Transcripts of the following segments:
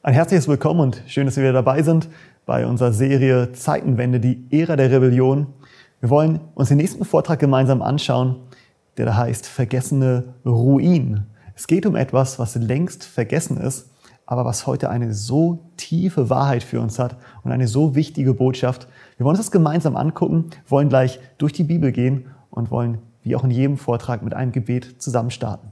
Ein herzliches Willkommen und schön, dass wir wieder dabei sind bei unserer Serie Zeitenwende, die Ära der Rebellion. Wir wollen uns den nächsten Vortrag gemeinsam anschauen, der da heißt Vergessene Ruinen. Es geht um etwas, was längst vergessen ist, aber was heute eine so tiefe Wahrheit für uns hat und eine so wichtige Botschaft. Wir wollen uns das gemeinsam angucken, wollen gleich durch die Bibel gehen und wollen, wie auch in jedem Vortrag, mit einem Gebet zusammen starten.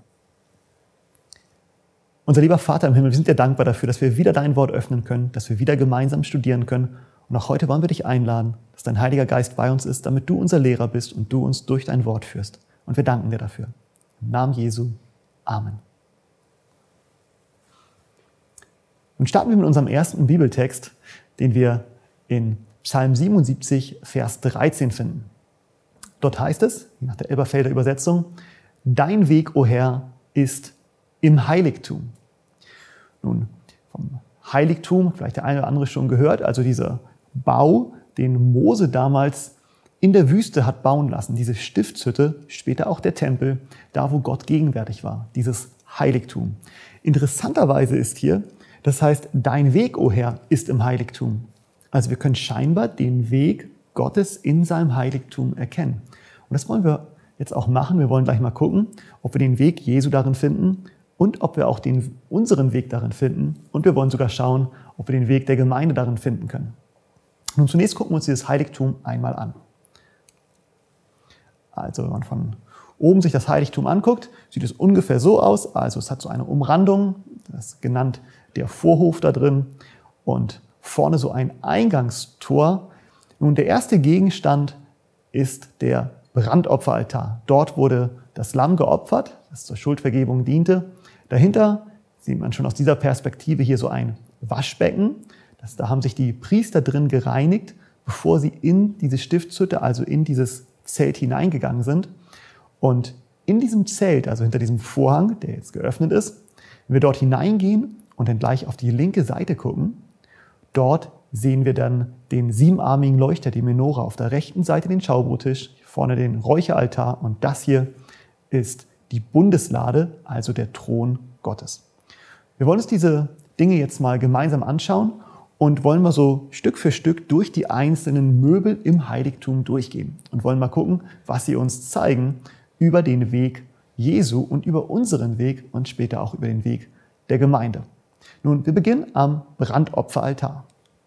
Unser lieber Vater im Himmel, wir sind dir dankbar dafür, dass wir wieder dein Wort öffnen können, dass wir wieder gemeinsam studieren können. Und auch heute wollen wir dich einladen, dass dein Heiliger Geist bei uns ist, damit du unser Lehrer bist und du uns durch dein Wort führst. Und wir danken dir dafür. Im Namen Jesu. Amen. Und starten wir mit unserem ersten Bibeltext, den wir in Psalm 77, Vers 13 finden. Dort heißt es, nach der Elberfelder Übersetzung, Dein Weg, o Herr, ist im Heiligtum. Nun, vom Heiligtum, vielleicht der eine oder andere schon gehört, also dieser Bau, den Mose damals in der Wüste hat bauen lassen, diese Stiftshütte, später auch der Tempel, da wo Gott gegenwärtig war, dieses Heiligtum. Interessanterweise ist hier, das heißt, dein Weg, o Herr, ist im Heiligtum. Also wir können scheinbar den Weg Gottes in seinem Heiligtum erkennen. Und das wollen wir jetzt auch machen. Wir wollen gleich mal gucken, ob wir den Weg Jesu darin finden und ob wir auch unseren Weg darin finden. Und wir wollen sogar schauen, ob wir den Weg der Gemeinde darin finden können. Nun zunächst gucken wir uns dieses Heiligtum einmal an. Also wenn man von oben sich das Heiligtum anguckt, sieht es ungefähr so aus. Also es hat so eine Umrandung, das ist genannt der Vorhof da drin und vorne so ein Eingangstor. Nun der erste Gegenstand ist der Brandopferaltar. Dort wurde das Lamm geopfert, das zur Schuldvergebung diente. Dahinter sieht man schon aus dieser Perspektive hier so ein Waschbecken. Da haben sich die Priester drin gereinigt, bevor sie in diese Stiftshütte, also in dieses Zelt hineingegangen sind. Und in diesem Zelt, also hinter diesem Vorhang, der jetzt geöffnet ist, wenn wir dort hineingehen und dann gleich auf die linke Seite gucken, dort sehen wir dann den siebenarmigen Leuchter, die Menora, auf der rechten Seite den Schaubrottisch, vorne den Räucheraltar und das hier ist die Bundeslade, also der Thron Gottes. Wir wollen uns diese Dinge jetzt mal gemeinsam anschauen und wollen mal so Stück für Stück durch die einzelnen Möbel im Heiligtum durchgehen und wollen mal gucken, was sie uns zeigen über den Weg Jesu und über unseren Weg und später auch über den Weg der Gemeinde. Nun, wir beginnen am Brandopferaltar.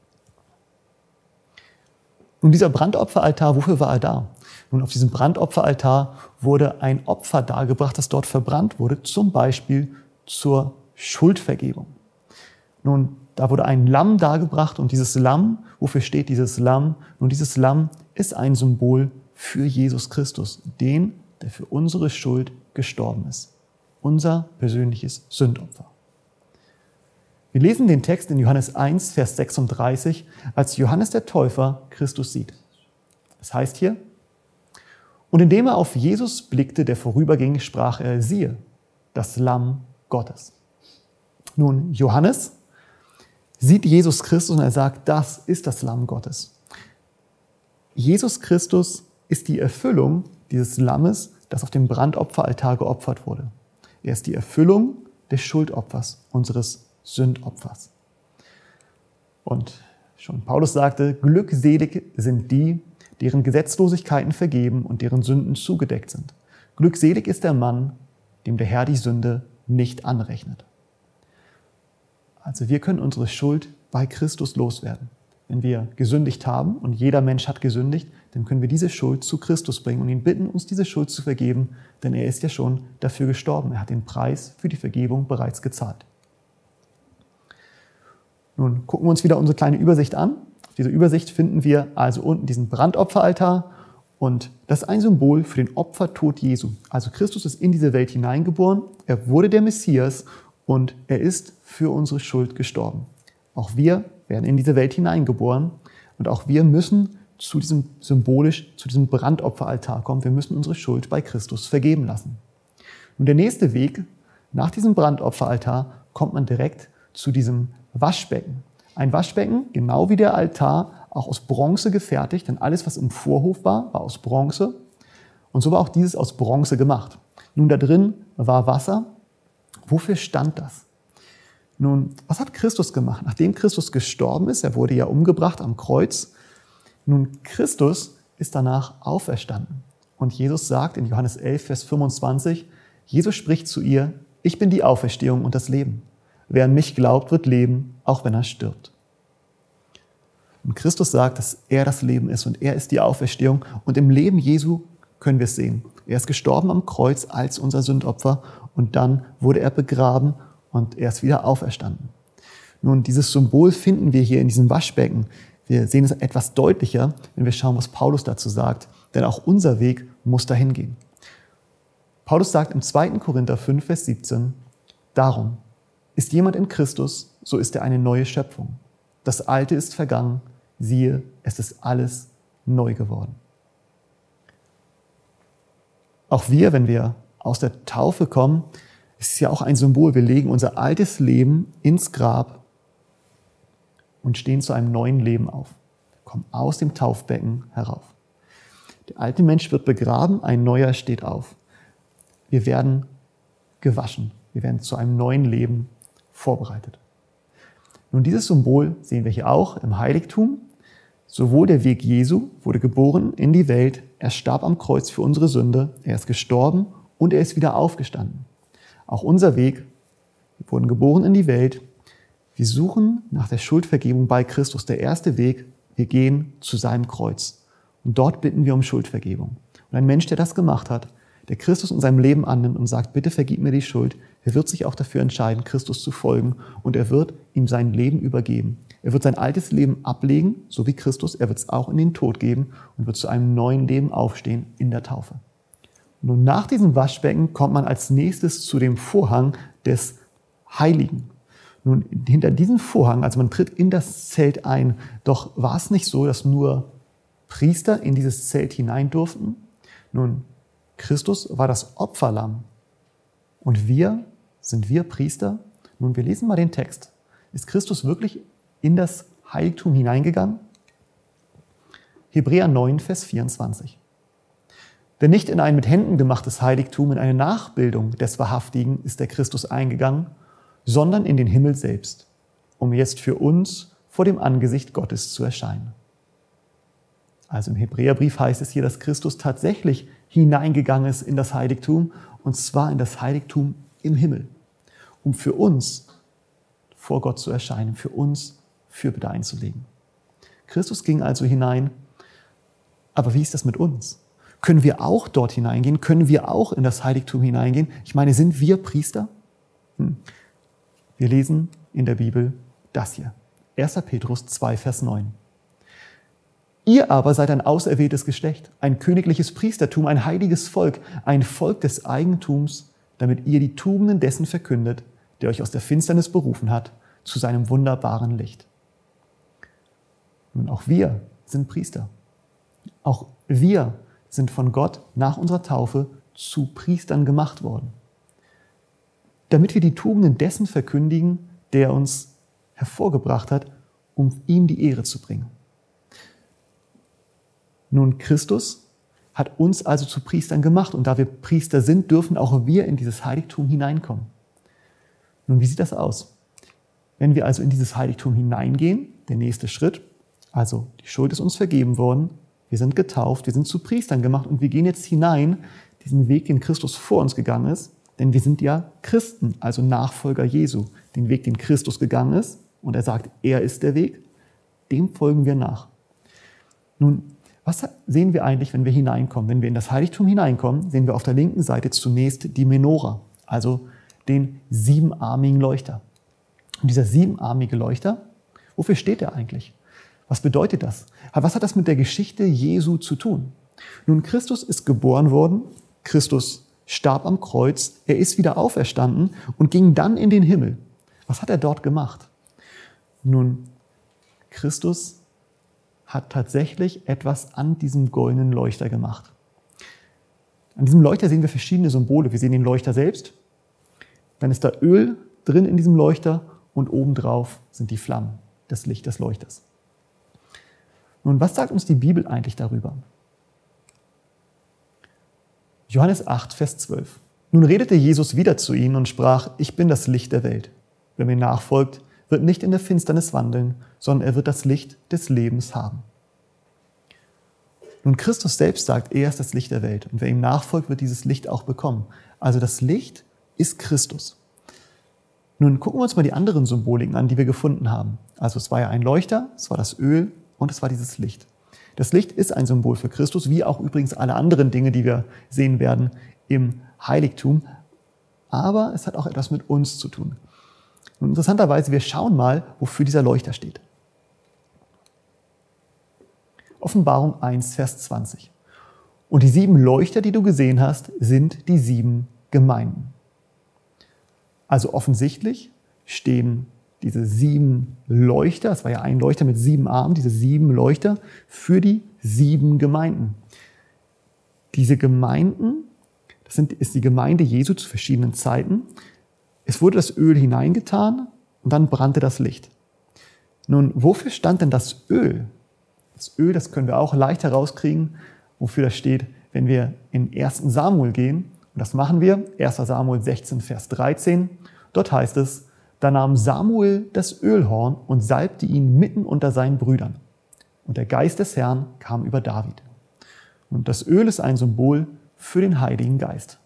Nun, dieser Brandopferaltar, wofür war er da? Nun, auf diesem Brandopferaltar wurde ein Opfer dargebracht, das dort verbrannt wurde, zum Beispiel zur Schuldvergebung. Nun, da wurde ein Lamm dargebracht und dieses Lamm, wofür steht dieses Lamm? Nun, dieses Lamm ist ein Symbol für Jesus Christus, der für unsere Schuld gestorben ist. Unser persönliches Sündopfer. Wir lesen den Text in Johannes 1, Vers 36, als Johannes der Täufer Christus sieht. Es heißt hier, und indem er auf Jesus blickte, der vorüberging, sprach er, siehe, das Lamm Gottes. Nun, Johannes sieht Jesus Christus und er sagt, das ist das Lamm Gottes. Jesus Christus ist die Erfüllung dieses Lammes, das auf dem Brandopferaltar geopfert wurde. Er ist die Erfüllung des Schuldopfers, unseres Sündopfers. Und schon Paulus sagte, glückselig sind die, deren Gesetzlosigkeiten vergeben und deren Sünden zugedeckt sind. Glückselig ist der Mann, dem der Herr die Sünde nicht anrechnet. Also wir können unsere Schuld bei Christus loswerden. Wenn wir gesündigt haben und jeder Mensch hat gesündigt, dann können wir diese Schuld zu Christus bringen und ihn bitten, uns diese Schuld zu vergeben, denn er ist ja schon dafür gestorben. Er hat den Preis für die Vergebung bereits gezahlt. Nun gucken wir uns wieder unsere kleine Übersicht an. Auf dieser Übersicht finden wir also unten diesen Brandopferaltar und das ist ein Symbol für den Opfertod Jesu. Also Christus ist in diese Welt hineingeboren, er wurde der Messias und er ist für unsere Schuld gestorben. Auch wir werden in diese Welt hineingeboren und auch wir müssen zu diesem Brandopferaltar kommen. Wir müssen unsere Schuld bei Christus vergeben lassen. Und der nächste Weg, nach diesem Brandopferaltar, kommt man direkt zu diesem Waschbecken. Ein Waschbecken, genau wie der Altar, auch aus Bronze gefertigt, denn alles, was im Vorhof war aus Bronze. Und so war auch dieses aus Bronze gemacht. Nun, da drin war Wasser. Wofür stand das? Nun, was hat Christus gemacht? Nachdem Christus gestorben ist, er wurde ja umgebracht am Kreuz, nun, Christus ist danach auferstanden. Und Jesus sagt in Johannes 11, Vers 25, Jesus spricht zu ihr, ich bin die Auferstehung und das Leben. Wer an mich glaubt, wird leben, auch wenn er stirbt. Und Christus sagt, dass er das Leben ist und er ist die Auferstehung. Und im Leben Jesu können wir es sehen. Er ist gestorben am Kreuz als unser Sündopfer und dann wurde er begraben und er ist wieder auferstanden. Nun, dieses Symbol finden wir hier in diesem Waschbecken. Wir sehen es etwas deutlicher, wenn wir schauen, was Paulus dazu sagt. Denn auch unser Weg muss dahin gehen. Paulus sagt im 2. Korinther 5, Vers 17, darum, ist jemand in Christus, so ist er eine neue Schöpfung. Das Alte ist vergangen, siehe, es ist alles neu geworden. Auch wir, wenn wir aus der Taufe kommen, ist es ja auch ein Symbol. Wir legen unser altes Leben ins Grab und stehen zu einem neuen Leben auf. Wir kommen aus dem Taufbecken herauf. Der alte Mensch wird begraben, ein neuer steht auf. Wir werden gewaschen. Wir werden zu einem neuen Leben vorbereitet. Nun, dieses Symbol sehen wir hier auch im Heiligtum. Sowohl der Weg Jesu wurde geboren in die Welt, er starb am Kreuz für unsere Sünde, er ist gestorben und er ist wieder aufgestanden. Auch unser Weg, wir wurden geboren in die Welt, wir suchen nach der Schuldvergebung bei Christus. Der erste Weg, wir gehen zu seinem Kreuz und dort bitten wir um Schuldvergebung. Und ein Mensch, der das gemacht hat, der Christus in seinem Leben annimmt und sagt, bitte vergib mir die Schuld, er wird sich auch dafür entscheiden, Christus zu folgen und er wird ihm sein Leben übergeben. Er wird sein altes Leben ablegen, so wie Christus, er wird es auch in den Tod geben und wird zu einem neuen Leben aufstehen in der Taufe. Nun, nach diesem Waschbecken kommt man als nächstes zu dem Vorhang des Heiligen. Nun, hinter diesem Vorhang, also man tritt in das Zelt ein, doch war es nicht so, dass nur Priester in dieses Zelt hinein durften. Nun, Christus war das Opferlamm und sind wir Priester? Nun, wir lesen mal den Text. Ist Christus wirklich in das Heiligtum hineingegangen? Hebräer 9, Vers 24. Denn nicht in ein mit Händen gemachtes Heiligtum, in eine Nachbildung des Wahrhaftigen ist der Christus eingegangen, sondern in den Himmel selbst, um jetzt für uns vor dem Angesicht Gottes zu erscheinen. Also im Hebräerbrief heißt es hier, dass Christus tatsächlich hineingegangen ist in das Heiligtum, und zwar in das Heiligtum im Himmel, um für uns vor Gott zu erscheinen, für uns Fürbitte einzulegen. Christus ging also hinein, aber wie ist das mit uns? Können wir auch dort hineingehen? Können wir auch in das Heiligtum hineingehen? Ich meine, sind wir Priester? Wir lesen in der Bibel das hier. 1. Petrus 2, Vers 9. Ihr aber seid ein auserwähltes Geschlecht, ein königliches Priestertum, ein heiliges Volk, ein Volk des Eigentums, damit ihr die Tugenden dessen verkündet, der euch aus der Finsternis berufen hat, zu seinem wunderbaren Licht. Nun, auch wir sind Priester. Auch wir sind von Gott nach unserer Taufe zu Priestern gemacht worden, damit wir die Tugenden dessen verkündigen, der uns hervorgebracht hat, um ihm die Ehre zu bringen. Nun, Christus hat uns also zu Priestern gemacht und da wir Priester sind, dürfen auch wir in dieses Heiligtum hineinkommen. Nun, wie sieht das aus? Wenn wir also in dieses Heiligtum hineingehen, der nächste Schritt, also die Schuld ist uns vergeben worden, wir sind getauft, wir sind zu Priestern gemacht und wir gehen jetzt hinein, diesen Weg, den Christus vor uns gegangen ist, denn wir sind ja Christen, also Nachfolger Jesu. Den Weg, den Christus gegangen ist und er sagt, er ist der Weg, dem folgen wir nach. Nun, was sehen wir eigentlich, wenn wir hineinkommen? Wenn wir in das Heiligtum hineinkommen, sehen wir auf der linken Seite zunächst die Menora, also den siebenarmigen Leuchter. Und dieser siebenarmige Leuchter, wofür steht er eigentlich? Was bedeutet das? Was hat das mit der Geschichte Jesu zu tun? Nun, Christus ist geboren worden, Christus starb am Kreuz, er ist wieder auferstanden und ging dann in den Himmel. Was hat er dort gemacht? Nun, Christus hat tatsächlich etwas an diesem goldenen Leuchter gemacht. An diesem Leuchter sehen wir verschiedene Symbole. Wir sehen den Leuchter selbst, dann ist da Öl drin in diesem Leuchter und obendrauf sind die Flammen, das Licht des Leuchters. Nun, was sagt uns die Bibel eigentlich darüber? Johannes 8, Vers 12. Nun redete Jesus wieder zu ihnen und sprach, ich bin das Licht der Welt. wer mir nachfolgt, wird nicht in der Finsternis wandeln, sondern er wird das Licht des Lebens haben. Nun, Christus selbst sagt, er ist das Licht der Welt. Und wer ihm nachfolgt, wird dieses Licht auch bekommen. Also das Licht ist Christus. Nun gucken wir uns mal die anderen Symboliken an, die wir gefunden haben. Also es war ja ein Leuchter, es war das Öl und es war dieses Licht. Das Licht ist ein Symbol für Christus, wie auch übrigens alle anderen Dinge, die wir sehen werden im Heiligtum. Aber es hat auch etwas mit uns zu tun. Und interessanterweise, wir schauen mal, wofür dieser Leuchter steht. Offenbarung 1, Vers 20. Und die 7 Leuchter, die du gesehen hast, sind die 7 Gemeinden. Also offensichtlich stehen diese 7 Leuchter, es war ja ein Leuchter mit 7 Armen, diese 7 Leuchter für die 7 Gemeinden. Diese Gemeinden, ist die Gemeinde Jesu zu verschiedenen Zeiten. Es wurde das Öl hineingetan und dann brannte das Licht. Nun, wofür stand denn das Öl? Das Öl, das können wir auch leicht herauskriegen, wofür das steht, wenn wir in 1. Samuel gehen. Und das machen wir, 1. Samuel 16, Vers 13. Dort heißt es, da nahm Samuel das Ölhorn und salbte ihn mitten unter seinen Brüdern. Und der Geist des Herrn kam über David. Und das Öl ist ein Symbol für den Heiligen Geist.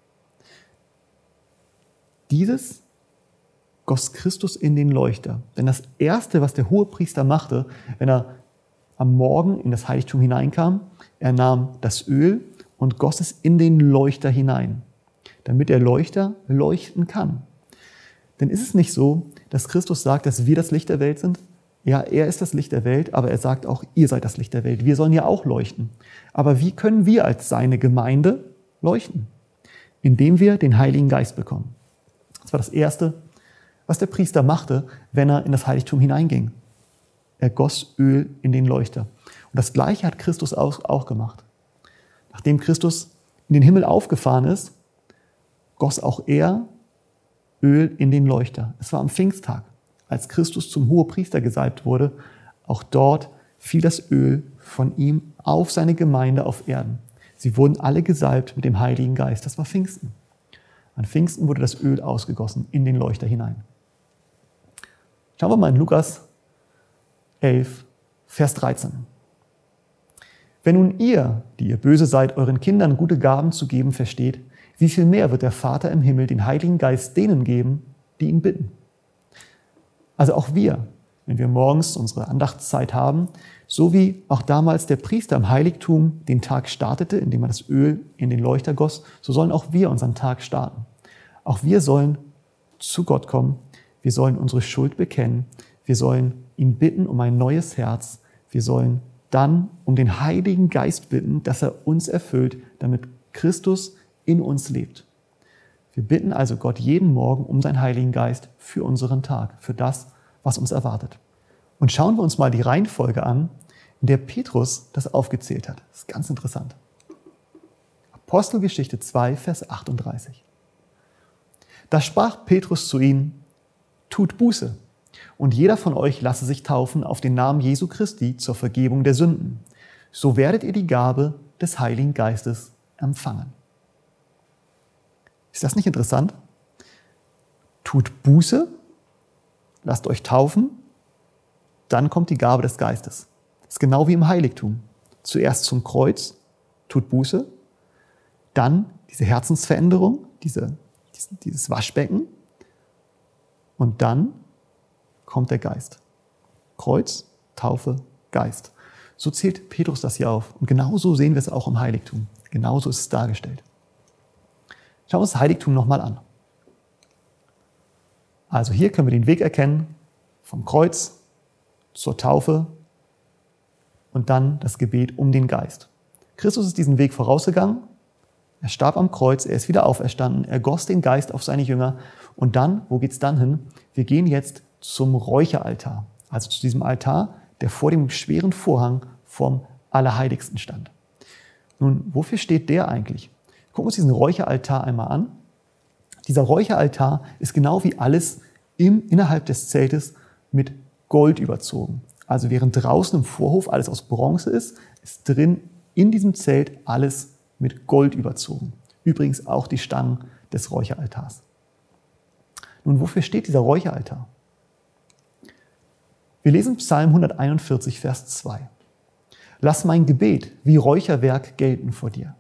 Dieses goss Christus in den Leuchter. Denn das Erste, was der Hohepriester machte, wenn er am Morgen in das Heiligtum hineinkam, er nahm das Öl und goss es in den Leuchter hinein, damit der Leuchter leuchten kann. Denn ist es nicht so, dass Christus sagt, dass wir das Licht der Welt sind? Ja, er ist das Licht der Welt, aber er sagt auch, ihr seid das Licht der Welt. Wir sollen ja auch leuchten. Aber wie können wir als seine Gemeinde leuchten? Indem wir den Heiligen Geist bekommen. Das war das Erste, was der Priester machte, wenn er in das Heiligtum hineinging. Er goss Öl in den Leuchter. Und das Gleiche hat Christus auch gemacht. Nachdem Christus in den Himmel aufgefahren ist, goss auch er Öl in den Leuchter. Es war am Pfingsttag, als Christus zum Hohepriester gesalbt wurde. Auch dort fiel das Öl von ihm auf seine Gemeinde auf Erden. Sie wurden alle gesalbt mit dem Heiligen Geist. Das war Pfingsten. An Pfingsten wurde das Öl ausgegossen in den Leuchter hinein. Schauen wir mal in Lukas 11, Vers 13. Wenn nun ihr, die ihr böse seid, euren Kindern gute Gaben zu geben versteht, wie viel mehr wird der Vater im Himmel den Heiligen Geist denen geben, die ihn bitten? Also auch wir, wenn wir morgens unsere Andachtszeit haben, so wie auch damals der Priester im Heiligtum den Tag startete, indem er das Öl in den Leuchter goss, so sollen auch wir unseren Tag starten. Auch wir sollen zu Gott kommen, wir sollen unsere Schuld bekennen, wir sollen ihn bitten um ein neues Herz, wir sollen dann um den Heiligen Geist bitten, dass er uns erfüllt, damit Christus in uns lebt. Wir bitten also Gott jeden Morgen um seinen Heiligen Geist für unseren Tag, für das, was uns erwartet. Und schauen wir uns mal die Reihenfolge an, in der Petrus das aufgezählt hat. Das ist ganz interessant. Apostelgeschichte 2, Vers 38. Da sprach Petrus zu ihnen, tut Buße, und jeder von euch lasse sich taufen auf den Namen Jesu Christi zur Vergebung der Sünden. So werdet ihr die Gabe des Heiligen Geistes empfangen. Ist das nicht interessant? Tut Buße, lasst euch taufen, dann kommt die Gabe des Geistes. Das ist genau wie im Heiligtum. Zuerst zum Kreuz, tut Buße, dann diese Herzensveränderung, dieses Waschbecken und dann kommt der Geist. Kreuz, Taufe, Geist. So zählt Petrus das hier auf. Und genauso sehen wir es auch im Heiligtum. Genauso ist es dargestellt. Schauen wir uns das Heiligtum nochmal an. Also hier können wir den Weg erkennen vom Kreuz zur Taufe und dann das Gebet um den Geist. Christus ist diesen Weg vorausgegangen. Er starb am Kreuz, er ist wieder auferstanden, er goss den Geist auf seine Jünger. Und dann, wo geht's dann hin? Wir gehen jetzt zum Räucheraltar, also zu diesem Altar, der vor dem schweren Vorhang vom Allerheiligsten stand. Nun, wofür steht der eigentlich? Gucken wir uns diesen Räucheraltar einmal an. Dieser Räucheraltar ist genau wie alles innerhalb des Zeltes mit Gold überzogen. Also während draußen im Vorhof alles aus Bronze ist, ist drin in diesem Zelt alles mit Gold überzogen. Übrigens auch die Stangen des Räucheraltars. Nun, wofür steht dieser Räucheraltar? Wir lesen Psalm 141, Vers 2. Lass mein Gebet wie Räucherwerk gelten vor dir.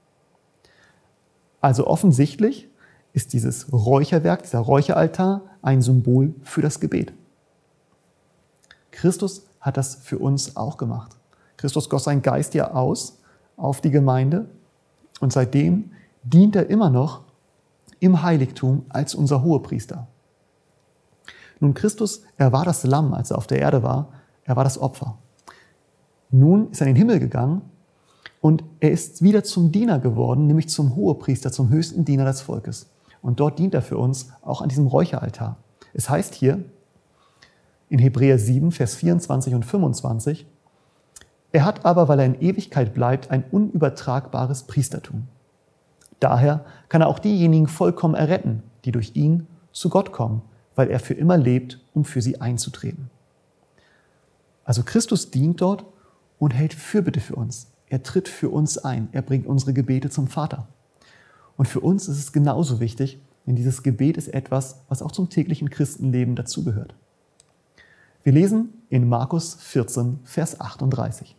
Also offensichtlich ist dieses Räucherwerk, dieser Räucheraltar, ein Symbol für das Gebet. Christus hat das für uns auch gemacht. Christus goss seinen Geist ja aus auf die Gemeinde und seitdem dient er immer noch im Heiligtum als unser Hohepriester. Nun, Christus, er war das Lamm, als er auf der Erde war, er war das Opfer. Nun ist er in den Himmel gegangen und er ist wieder zum Diener geworden, nämlich zum Hohepriester, zum höchsten Diener des Volkes. Und dort dient er für uns auch an diesem Räucheraltar. Es heißt hier in Hebräer 7, Vers 24 und 25, er hat aber, weil er in Ewigkeit bleibt, ein unübertragbares Priestertum. Daher kann er auch diejenigen vollkommen erretten, die durch ihn zu Gott kommen, weil er für immer lebt, um für sie einzutreten. Also Christus dient dort und hält Fürbitte für uns. Er tritt für uns ein. Er bringt unsere Gebete zum Vater. Und für uns ist es genauso wichtig, denn dieses Gebet ist etwas, was auch zum täglichen Christenleben dazugehört. Wir lesen in Markus 14, Vers 38.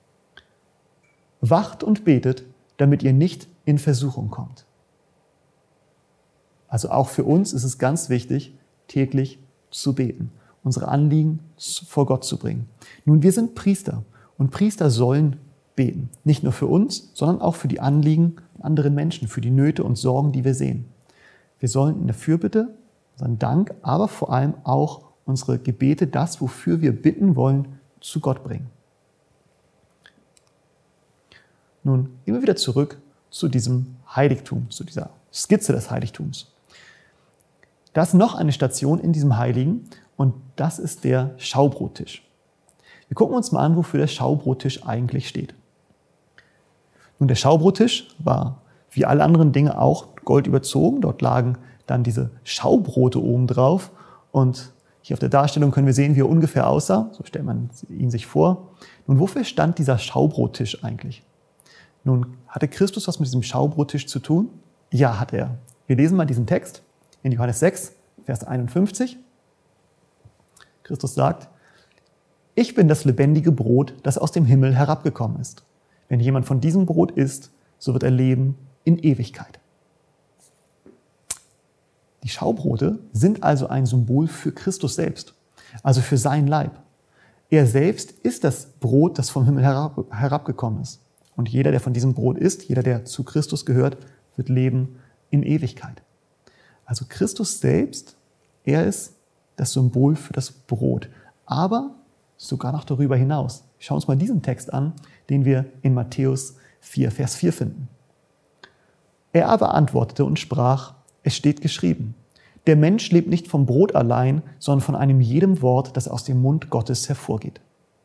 Wacht und betet, damit ihr nicht in Versuchung kommt. Also auch für uns ist es ganz wichtig, täglich zu beten, unsere Anliegen vor Gott zu bringen. Nun, wir sind Priester und Priester sollen beten. Nicht nur für uns, sondern auch für die Anliegen anderen Menschen, für die Nöte und Sorgen, die wir sehen. Wir sollen in der Fürbitte unseren Dank, aber vor allem auch unsere Gebete, das, wofür wir bitten wollen, zu Gott bringen. Nun gehen wir wieder zurück zu diesem Heiligtum, zu dieser Skizze des Heiligtums. Da ist noch eine Station in diesem Heiligen und das ist der Schaubrottisch. Wir gucken uns mal an, wofür der Schaubrottisch eigentlich steht. Nun, der Schaubrottisch war wie alle anderen Dinge auch Gold überzogen. Dort lagen dann diese Schaubrote oben drauf und hier auf der Darstellung können wir sehen, wie er ungefähr aussah. So stellt man ihn sich vor. Nun, wofür stand dieser Schaubrottisch eigentlich? Nun, hatte Christus was mit diesem Schaubrottisch zu tun? Ja, hat er. Wir lesen mal diesen Text in Johannes 6, Vers 51. Christus sagt, ich bin das lebendige Brot, das aus dem Himmel herabgekommen ist. Wenn jemand von diesem Brot isst, so wird er leben in Ewigkeit. Die Schaubrote sind also ein Symbol für Christus selbst, also für sein Leib. Er selbst ist das Brot, das vom Himmel herabgekommen ist. Und jeder, der von diesem Brot isst, jeder, der zu Christus gehört, wird leben in Ewigkeit. Also Christus selbst, er ist das Symbol für das Brot. Aber sogar noch darüber hinaus. Schauen wir uns mal diesen Text an, den wir in Matthäus 4, Vers 4 finden. Er aber antwortete und sprach, es steht geschrieben, der Mensch lebt nicht vom Brot allein, sondern von einem jedem Wort, das aus dem Mund Gottes hervorgeht.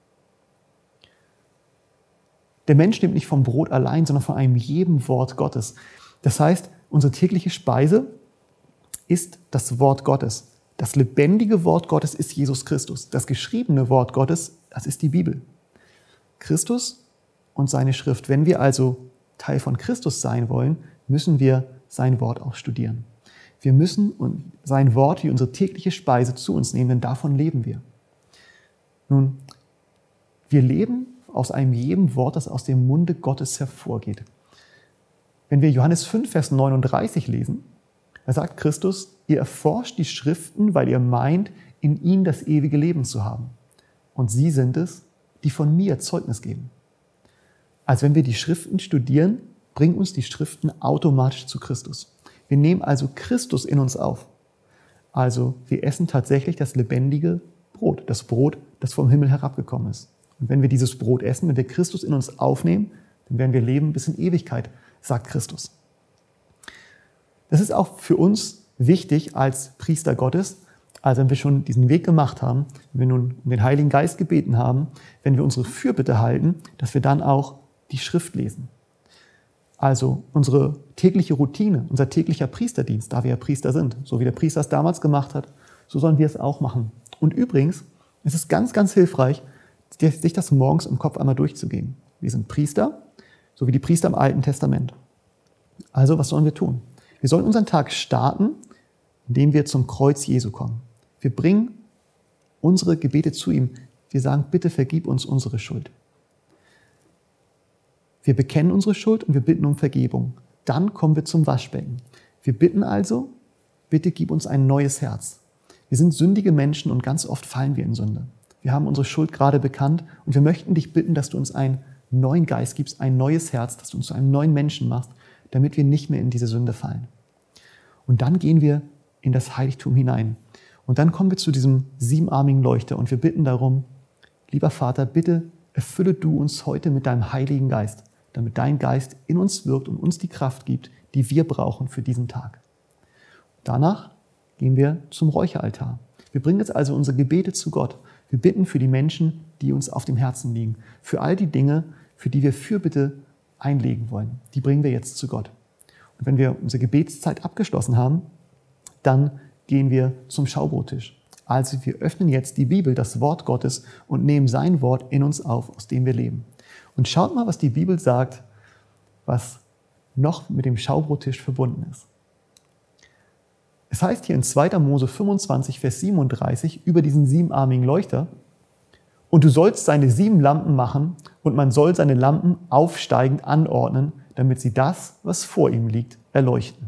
Der Mensch lebt nicht vom Brot allein, sondern von einem jedem Wort Gottes. Das heißt, unsere tägliche Speise ist das Wort Gottes. Das lebendige Wort Gottes ist Jesus Christus. Das geschriebene Wort Gottes, das ist die Bibel. Christus und seine Schrift. Wenn wir also Teil von Christus sein wollen, müssen wir sein Wort auch studieren. Wir müssen sein Wort wie unsere tägliche Speise zu uns nehmen, denn davon leben wir. Nun, wir leben aus einem jedem Wort, das aus dem Munde Gottes hervorgeht. Wenn wir Johannes 5, Vers 39 lesen, da sagt Christus, ihr erforscht die Schriften, weil ihr meint, in ihnen das ewige Leben zu haben. Und sie sind es, die von mir Zeugnis geben. Also wenn wir die Schriften studieren, bringen uns die Schriften automatisch zu Christus. Wir nehmen also Christus in uns auf. Also wir essen tatsächlich das lebendige Brot, das vom Himmel herabgekommen ist. Und wenn wir dieses Brot essen, wenn wir Christus in uns aufnehmen, dann werden wir leben bis in Ewigkeit, sagt Christus. Das ist auch für uns wichtig als Priester Gottes, also wenn wir schon diesen Weg gemacht haben, wenn wir nun um den Heiligen Geist gebeten haben, wenn wir unsere Fürbitte halten, dass wir dann auch die Schrift lesen. Also unsere tägliche Routine, unser täglicher Priesterdienst, da wir ja Priester sind, so wie der Priester es damals gemacht hat, so sollen wir es auch machen. Und übrigens ist es ganz, ganz hilfreich, sich das morgens im Kopf einmal durchzugehen. Wir sind Priester, so wie die Priester im Alten Testament. Also was sollen wir tun? Wir sollen unseren Tag starten indem wir zum Kreuz Jesu kommen. Wir bringen unsere Gebete zu ihm. Wir sagen, bitte vergib uns unsere Schuld. Wir bekennen unsere Schuld und wir bitten um Vergebung. Dann kommen wir zum Waschbecken. Wir bitten also, bitte gib uns ein neues Herz. Wir sind sündige Menschen und ganz oft fallen wir in Sünde. Wir haben unsere Schuld gerade bekannt und wir möchten dich bitten, dass du uns einen neuen Geist gibst, ein neues Herz, dass du uns zu einem neuen Menschen machst, damit wir nicht mehr in diese Sünde fallen. Und dann gehen wir in das Heiligtum hinein. Und dann kommen wir zu diesem siebenarmigen Leuchter und wir bitten darum, lieber Vater, bitte erfülle du uns heute mit deinem Heiligen Geist, damit dein Geist in uns wirkt und uns die Kraft gibt, die wir brauchen für diesen Tag. Danach gehen wir zum Räucheraltar. Wir bringen jetzt also unsere Gebete zu Gott. Wir bitten für die Menschen, die uns auf dem Herzen liegen, für all die Dinge, für die wir Fürbitte einlegen wollen. Die bringen wir jetzt zu Gott. Und wenn wir unsere Gebetszeit abgeschlossen haben, dann gehen wir zum Schaubrottisch. Also wir öffnen jetzt die Bibel, das Wort Gottes, und nehmen sein Wort in uns auf, aus dem wir leben. Und schaut mal, was die Bibel sagt, was noch mit dem Schaubrottisch verbunden ist. Es heißt hier in 2. Mose 25, Vers 37 über diesen siebenarmigen Leuchter: Und du sollst seine 7 Lampen machen, und man soll seine Lampen aufsteigend anordnen, damit sie das, was vor ihm liegt, erleuchten.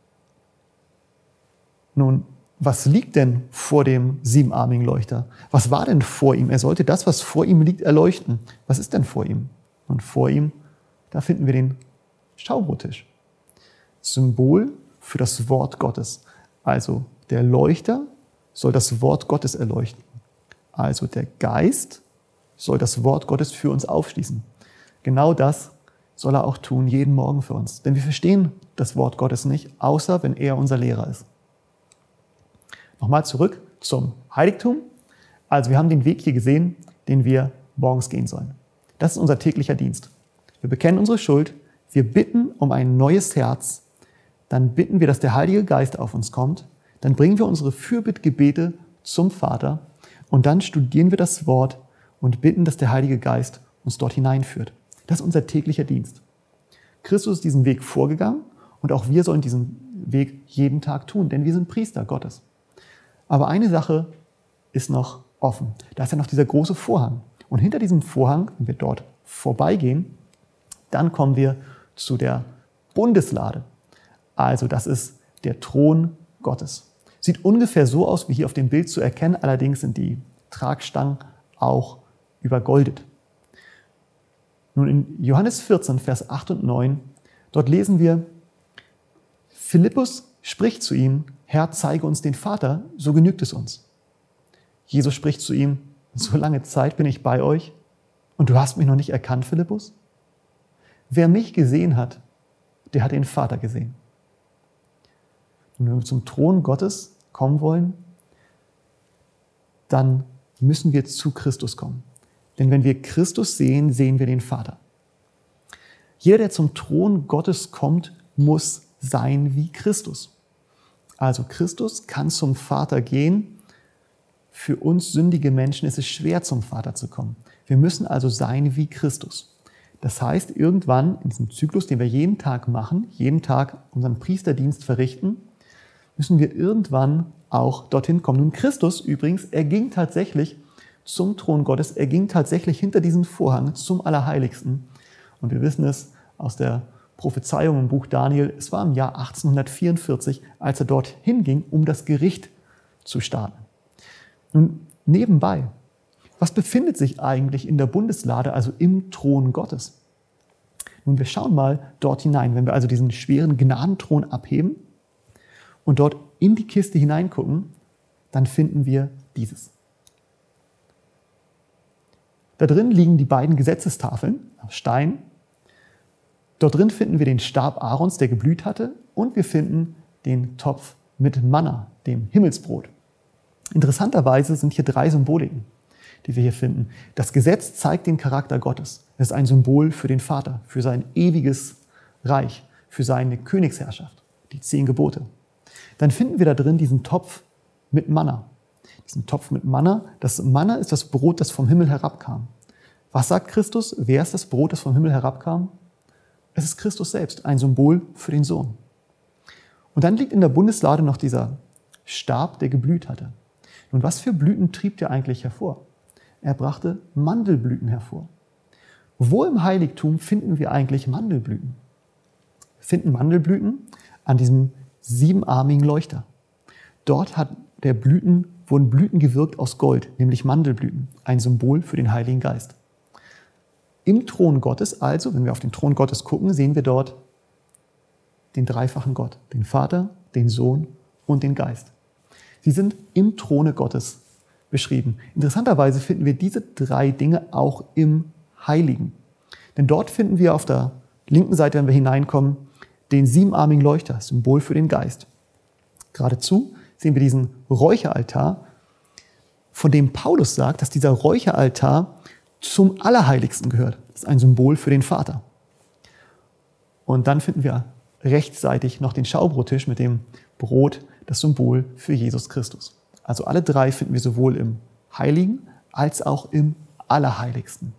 Nun, was liegt denn vor dem siebenarmigen Leuchter? Was war denn vor ihm? Er sollte das, was vor ihm liegt, erleuchten. Was ist denn vor ihm? Und vor ihm, da finden wir den Schaubrottisch. Symbol für das Wort Gottes. Also der Leuchter soll das Wort Gottes erleuchten. Also der Geist soll das Wort Gottes für uns aufschließen. Genau das soll er auch tun, jeden Morgen für uns. Denn wir verstehen das Wort Gottes nicht, außer wenn er unser Lehrer ist. Nochmal zurück zum Heiligtum. Also wir haben den Weg hier gesehen, den wir morgens gehen sollen. Das ist unser täglicher Dienst. Wir bekennen unsere Schuld, wir bitten um ein neues Herz, dann bitten wir, dass der Heilige Geist auf uns kommt, dann bringen wir unsere Fürbittgebete zum Vater und dann studieren wir das Wort und bitten, dass der Heilige Geist uns dort hineinführt. Das ist unser täglicher Dienst. Christus ist diesen Weg vorgegangen und auch wir sollen diesen Weg jeden Tag tun, denn wir sind Priester Gottes. Aber eine Sache ist noch offen. Da ist ja noch dieser große Vorhang. Und hinter diesem Vorhang, wenn wir dort vorbeigehen, dann kommen wir zu der Bundeslade. Also das ist der Thron Gottes. Sieht ungefähr so aus, wie hier auf dem Bild zu erkennen. Allerdings sind die Tragstangen auch übergoldet. Nun in Johannes 14, Vers 8 und 9, dort lesen wir: Philippus spricht zu ihm: Herr, zeige uns den Vater, so genügt es uns. Jesus spricht zu ihm: So lange Zeit bin ich bei euch und du hast mich noch nicht erkannt, Philippus? Wer mich gesehen hat, der hat den Vater gesehen. Und wenn wir zum Thron Gottes kommen wollen, dann müssen wir zu Christus kommen. Denn wenn wir Christus sehen, sehen wir den Vater. Jeder, der zum Thron Gottes kommt, muss sein wie Christus. Also Christus kann zum Vater gehen. Für uns sündige Menschen ist es schwer, zum Vater zu kommen. Wir müssen also sein wie Christus. Das heißt, irgendwann in diesem Zyklus, den wir jeden Tag machen, jeden Tag unseren Priesterdienst verrichten, müssen wir irgendwann auch dorthin kommen. Nun, Christus übrigens, er ging tatsächlich zum Thron Gottes, er ging tatsächlich hinter diesen Vorhang zum Allerheiligsten. Und wir wissen es aus der Prophezeiung im Buch Daniel, es war im Jahr 1844, als er dorthin ging, um das Gericht zu starten. Nun, nebenbei, was befindet sich eigentlich in der Bundeslade, also im Thron Gottes? Nun, wir schauen mal dort hinein. Wenn wir also diesen schweren Gnadenthron abheben und dort in die Kiste hineingucken, dann finden wir dieses. Da drin liegen die beiden Gesetzestafeln aus Stein. Dort drin finden wir den Stab Aarons, der geblüht hatte, und wir finden den Topf mit Manna, dem Himmelsbrot. Interessanterweise sind hier 3 Symboliken, die wir hier finden. Das Gesetz zeigt den Charakter Gottes. Es ist ein Symbol für den Vater, für sein ewiges Reich, für seine Königsherrschaft, die 10 Gebote. Dann finden wir da drin diesen Topf mit Manna. Diesen Topf mit Manna. Das Manna ist das Brot, das vom Himmel herabkam. Was sagt Christus? Wer ist das Brot, das vom Himmel herabkam? Es ist Christus selbst, ein Symbol für den Sohn. Und dann liegt in der Bundeslade noch dieser Stab, der geblüht hatte. Nun, was für Blüten trieb der eigentlich hervor? Er brachte Mandelblüten hervor. Wo im Heiligtum finden wir eigentlich Mandelblüten? Wir finden Mandelblüten an diesem siebenarmigen Leuchter. Dort wurden Blüten gewirkt aus Gold, nämlich Mandelblüten, ein Symbol für den Heiligen Geist. Im Thron Gottes also, wenn wir auf den Thron Gottes gucken, sehen wir dort den dreifachen Gott, den Vater, den Sohn und den Geist. Sie sind im Throne Gottes beschrieben. Interessanterweise finden wir diese drei Dinge auch im Heiligen. Denn dort finden wir auf der linken Seite, wenn wir hineinkommen, den siebenarmigen Leuchter, Symbol für den Geist. Geradezu sehen wir diesen Räucheraltar, von dem Paulus sagt, dass dieser Räucheraltar zum Allerheiligsten gehört. Das ist ein Symbol für den Vater. Und dann finden wir rechtsseitig noch den Schaubrottisch mit dem Brot, das Symbol für Jesus Christus. Also alle drei finden wir sowohl im Heiligen als auch im Allerheiligsten.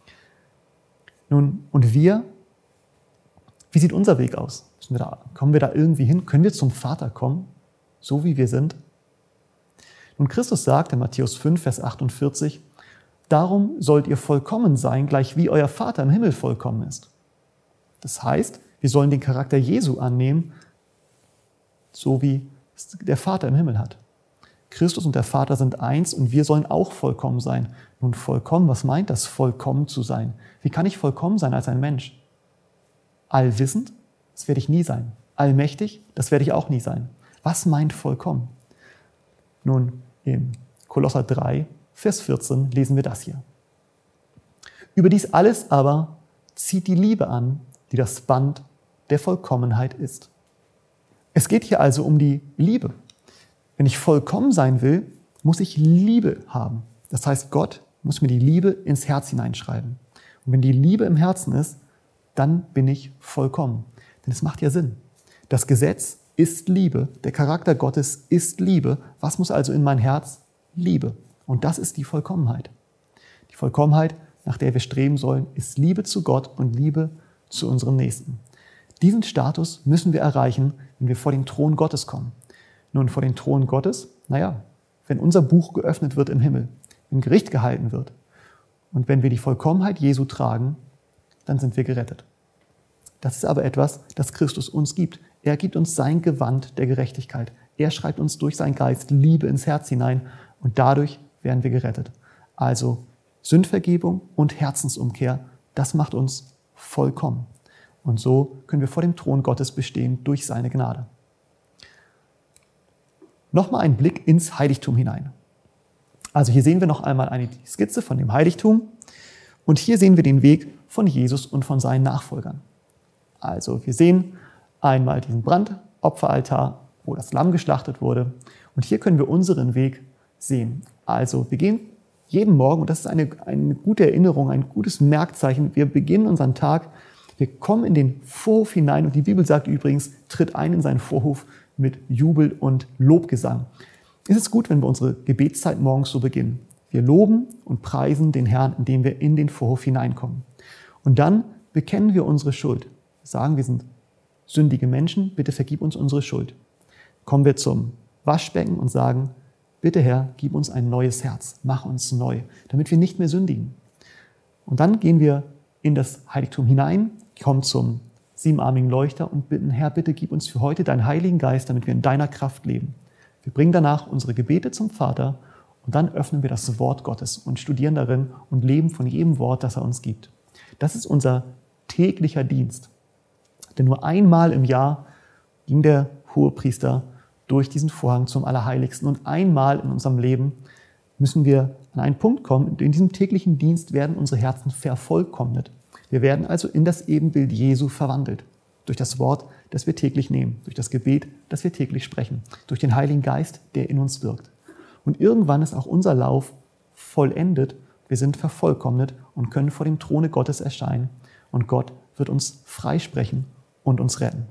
Nun, und wie sieht unser Weg aus? Kommen wir da irgendwie hin? Können wir zum Vater kommen, so wie wir sind? Nun, Christus sagt in Matthäus 5, Vers 48, darum sollt ihr vollkommen sein, gleich wie euer Vater im Himmel vollkommen ist. Das heißt, wir sollen den Charakter Jesu annehmen, so wie es der Vater im Himmel hat. Christus und der Vater sind eins und wir sollen auch vollkommen sein. Nun, vollkommen, was meint das, vollkommen zu sein? Wie kann ich vollkommen sein als ein Mensch? Allwissend? Das werde ich nie sein. Allmächtig? Das werde ich auch nie sein. Was meint vollkommen? Nun, in Kolosser 3, Vers 14 lesen wir das hier. Über dies alles aber zieht die Liebe an, die das Band der Vollkommenheit ist. Es geht hier also um die Liebe. Wenn ich vollkommen sein will, muss ich Liebe haben. Das heißt, Gott muss mir die Liebe ins Herz hineinschreiben. Und wenn die Liebe im Herzen ist, dann bin ich vollkommen. Denn es macht ja Sinn. Das Gesetz ist Liebe, der Charakter Gottes ist Liebe. Was muss also in mein Herz? Liebe. Und das ist die Vollkommenheit. Die Vollkommenheit, nach der wir streben sollen, ist Liebe zu Gott und Liebe zu unserem Nächsten. Diesen Status müssen wir erreichen, wenn wir vor den Thron Gottes kommen. Nun, vor den Thron Gottes, wenn unser Buch geöffnet wird im Himmel, wenn Gericht gehalten wird und wenn wir die Vollkommenheit Jesu tragen, dann sind wir gerettet. Das ist aber etwas, das Christus uns gibt. Er gibt uns sein Gewand der Gerechtigkeit. Er schreibt uns durch seinen Geist Liebe ins Herz hinein und dadurch werden wir gerettet. Also Sündvergebung und Herzensumkehr, das macht uns vollkommen. Und so können wir vor dem Thron Gottes bestehen durch seine Gnade. Nochmal ein Blick ins Heiligtum hinein. Also hier sehen wir noch einmal eine Skizze von dem Heiligtum und hier sehen wir den Weg von Jesus und von seinen Nachfolgern. Also wir sehen einmal diesen Brandopferaltar, wo das Lamm geschlachtet wurde und hier können wir unseren Weg sehen. Also wir gehen jeden Morgen, und das ist eine gute Erinnerung, ein gutes Merkzeichen, wir beginnen unseren Tag, wir kommen in den Vorhof hinein und die Bibel sagt übrigens, tritt ein in seinen Vorhof mit Jubel und Lobgesang. Es ist gut, wenn wir unsere Gebetszeit morgens so beginnen. Wir loben und preisen den Herrn, indem wir in den Vorhof hineinkommen. Und dann bekennen wir unsere Schuld. Wir sagen, wir sind sündige Menschen, bitte vergib uns unsere Schuld. Kommen wir zum Waschbecken und sagen, bitte Herr, gib uns ein neues Herz, mach uns neu, damit wir nicht mehr sündigen. Und dann gehen wir in das Heiligtum hinein, kommen zum siebenarmigen Leuchter und bitten, Herr, bitte gib uns für heute deinen Heiligen Geist, damit wir in deiner Kraft leben. Wir bringen danach unsere Gebete zum Vater und dann öffnen wir das Wort Gottes und studieren darin und leben von jedem Wort, das er uns gibt. Das ist unser täglicher Dienst. Denn nur einmal im Jahr ging der Hohepriester durch diesen Vorhang zum Allerheiligsten und einmal in unserem Leben müssen wir an einen Punkt kommen, in diesem täglichen Dienst werden unsere Herzen vervollkommnet. Wir werden also in das Ebenbild Jesu verwandelt. Durch das Wort, das wir täglich nehmen, durch das Gebet, das wir täglich sprechen, durch den Heiligen Geist, der in uns wirkt. Und irgendwann ist auch unser Lauf vollendet. Wir sind vervollkommnet und können vor dem Throne Gottes erscheinen. Und Gott wird uns freisprechen und uns retten.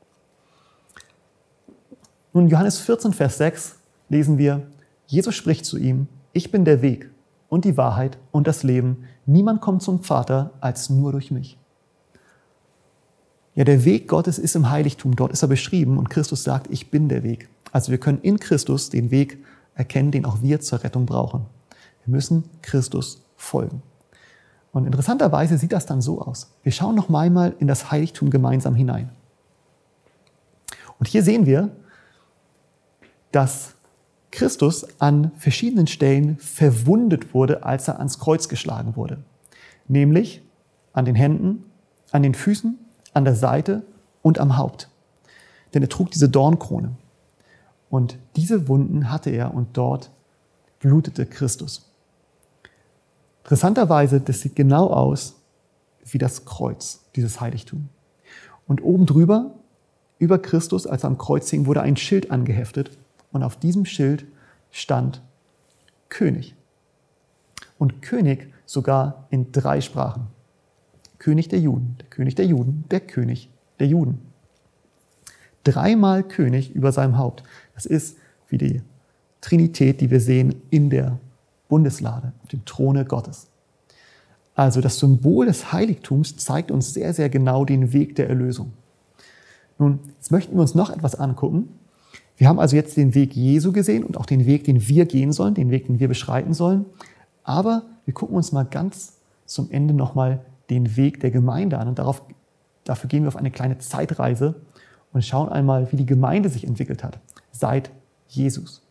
Nun, in Johannes 14, Vers 6 lesen wir, Jesus spricht zu ihm, ich bin der Weg und die Wahrheit und das Leben. Niemand kommt zum Vater als nur durch mich. Ja, der Weg Gottes ist im Heiligtum, dort ist er beschrieben und Christus sagt, ich bin der Weg. Also wir können in Christus den Weg erkennen, den auch wir zur Rettung brauchen. Wir müssen Christus folgen. Und interessanterweise sieht das dann so aus. Wir schauen noch einmal in das Heiligtum gemeinsam hinein. Und hier sehen wir, dass Christus an verschiedenen Stellen verwundet wurde, als er ans Kreuz geschlagen wurde. Nämlich an den Händen, an den Füßen, an der Seite und am Haupt. Denn er trug diese Dornkrone. Und diese Wunden hatte er und dort blutete Christus. Interessanterweise, das sieht genau aus wie das Kreuz, dieses Heiligtum. Und oben drüber, über Christus, als er am Kreuz hing, wurde ein Schild angeheftet. Und auf diesem Schild stand König. Und König sogar in 3 Sprachen. König der Juden, der König der Juden, der König der Juden. 3-mal König über seinem Haupt. Das ist wie die Trinität, die wir sehen in der Bundeslade, auf dem Throne Gottes. Also das Symbol des Heiligtums zeigt uns sehr, sehr genau den Weg der Erlösung. Nun, jetzt möchten wir uns noch etwas angucken. Wir haben also jetzt den Weg Jesu gesehen und auch den Weg, den wir gehen sollen, den Weg, den wir beschreiten sollen. Aber wir gucken uns mal ganz zum Ende nochmal den Weg der Gemeinde an. Und dafür gehen wir auf eine kleine Zeitreise und schauen einmal, wie die Gemeinde sich entwickelt hat seit Jesus.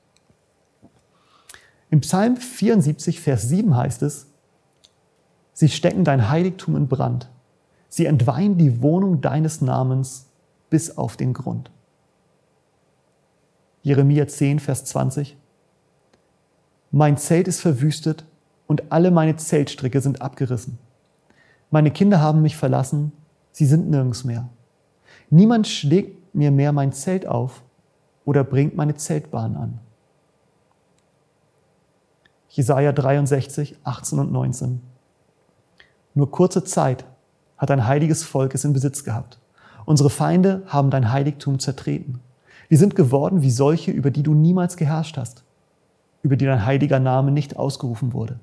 Im Psalm 74, Vers 7 heißt es, sie stecken dein Heiligtum in Brand. Sie entweihen die Wohnung deines Namens bis auf den Grund. Jeremia 10, Vers 20. Mein Zelt ist verwüstet und alle meine Zeltstricke sind abgerissen. Meine Kinder haben mich verlassen, sie sind nirgends mehr. Niemand schlägt mir mehr mein Zelt auf oder bringt meine Zeltbahn an. Jesaja 63, 18 und 19. Nur kurze Zeit hat ein heiliges Volk es in Besitz gehabt. Unsere Feinde haben dein Heiligtum zertreten. Wir sind geworden wie solche, über die du niemals geherrscht hast, über die dein heiliger Name nicht ausgerufen wurde.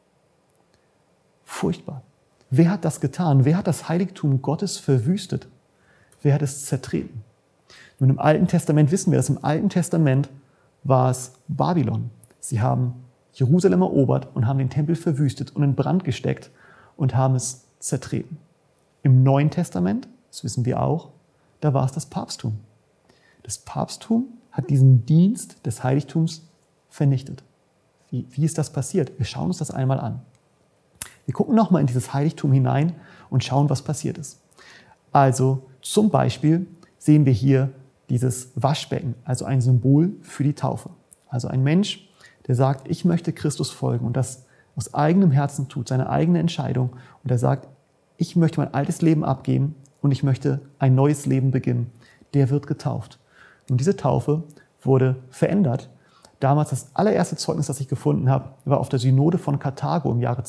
Furchtbar. Wer hat das getan? Wer hat das Heiligtum Gottes verwüstet? Wer hat es zertreten? Nun, im Alten Testament wissen wir, dass im Alten Testament war es Babylon. Sie haben Jerusalem erobert und haben den Tempel verwüstet und in Brand gesteckt und haben es zertreten. Im Neuen Testament, das wissen wir auch, da war es das Papsttum. Das Papsttum hat diesen Dienst des Heiligtums vernichtet. Wie ist das passiert? Wir schauen uns das einmal an. Wir gucken nochmal in dieses Heiligtum hinein und schauen, was passiert ist. Also zum Beispiel sehen wir hier dieses Waschbecken, also ein Symbol für die Taufe. Also ein Mensch, der sagt, ich möchte Christus folgen und das aus eigenem Herzen tut, seine eigene Entscheidung. Und er sagt, ich möchte mein altes Leben abgeben und ich möchte ein neues Leben beginnen. Der wird getauft. Und diese Taufe wurde verändert. Damals das allererste Zeugnis, das ich gefunden habe, war auf der Synode von Karthago im Jahre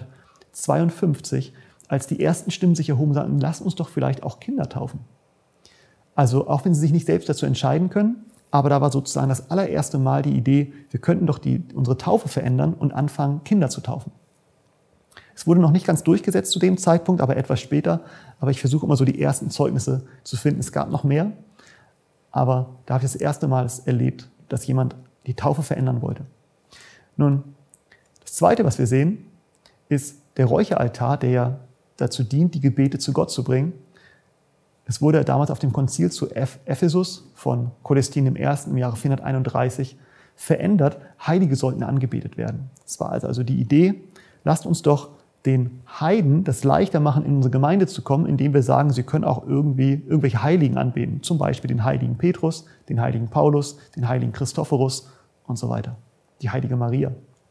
252, als die ersten Stimmen sich erhoben und sagten, lass uns doch vielleicht auch Kinder taufen. Also auch wenn sie sich nicht selbst dazu entscheiden können, aber da war sozusagen das allererste Mal die Idee, wir könnten doch unsere Taufe verändern und anfangen, Kinder zu taufen. Es wurde noch nicht ganz durchgesetzt zu dem Zeitpunkt, aber etwas später. Aber ich versuche immer so die ersten Zeugnisse zu finden. Es gab noch mehr, aber da habe ich das erste Mal erlebt, dass jemand die Taufe verändern wollte. Nun, das Zweite, was wir sehen, ist der Räucheraltar, der ja dazu dient, die Gebete zu Gott zu bringen. Es wurde damals auf dem Konzil zu Ephesus von Codestin I. im Jahre 431 verändert. Heilige sollten angebetet werden. Es war also die Idee, lasst uns doch den Heiden das leichter machen, in unsere Gemeinde zu kommen, indem wir sagen, sie können auch irgendwelche Heiligen anbeten. Zum Beispiel den heiligen Petrus, den heiligen Paulus, den heiligen Christophorus und so weiter. Die heilige Maria.